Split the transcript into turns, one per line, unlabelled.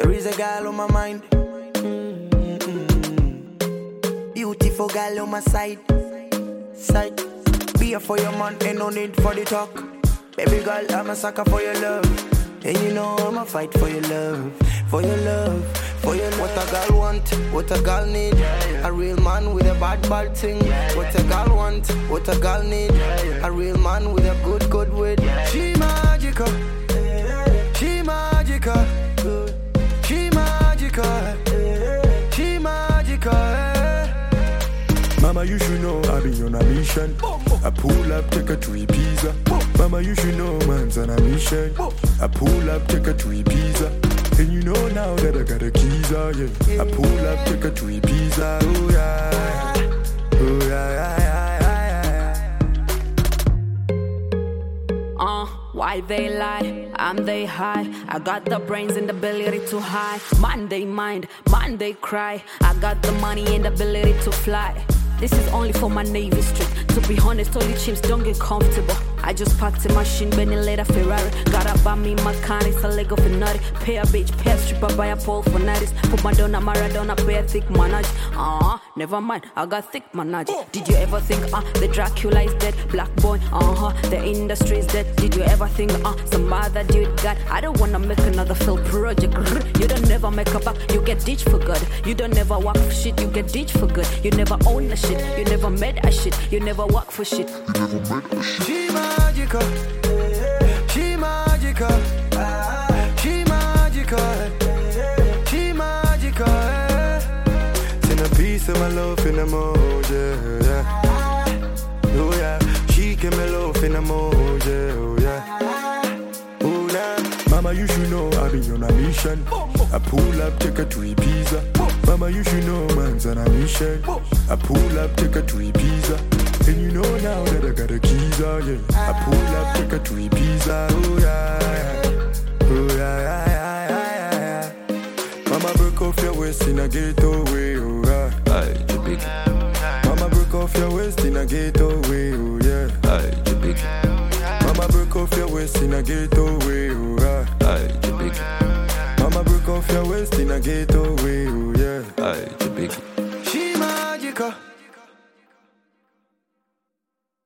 There is a girl on my mind. Beautiful girl on my side. Be here for your man, ain't no need for the talk. Baby girl, I'm a sucker for your love. And you know I'ma fight for your love. For your love, for your love. What a girl want, what a girl need. A real man with a bad thing. What a girl want, what a girl need. A real man with a good wit. She magical, she magical, she magical, she magical.
Mama, you should know I be on a mission. I pull up, take her to Ibiza. Mama, you should know man's on a mission. I pull up, take her to Ibiza. And you know now that I got the keys, yeah. I pull up, take her to Ibiza. Oh yeah, oh yeah.
Why they lie, I'm they high. I got the brains and the ability to hide. Man they mind, man they cry. I got the money and the ability to fly. This is only for my Navy street. To be honest, all the chimps don't get comfortable. I just packed a machine, Benny later Ferrari. Gotta buy me my car, it's a Lego for nutty. Pay a bitch, pay a stripper, buy a pole for nights. Put Madonna, Maradona, pay a thick manage. Never mind, I got thick manage. Did you ever think, the Dracula is dead? Black boy, the industry is dead. Did you ever think, some other dude got? I don't wanna make another failed project. You don't never make a back, you get ditched for good. You don't never work for shit, you get ditched for good. You never own the shit, you never made a shit. You never work for shit.
She magical, she magical, she magical, she magical. Send a piece of my love in the mood, yeah. Oh yeah, she give me love in the mood, oh yeah. Oh yeah.
Mama, you should know I be on a mission. I pull up, take her to Ibiza. Mama, you should know man's on a mission. I pull up, take her to Ibiza. And you know now that I got the keys, yeah. I pull up, take her to Ibiza. Oh yeah, oh yeah. Mama, break off your waist in a gateway, oh yeah. Mama, break off your waist in a gateway, oh yeah. Mama, break off your waist in a gateway,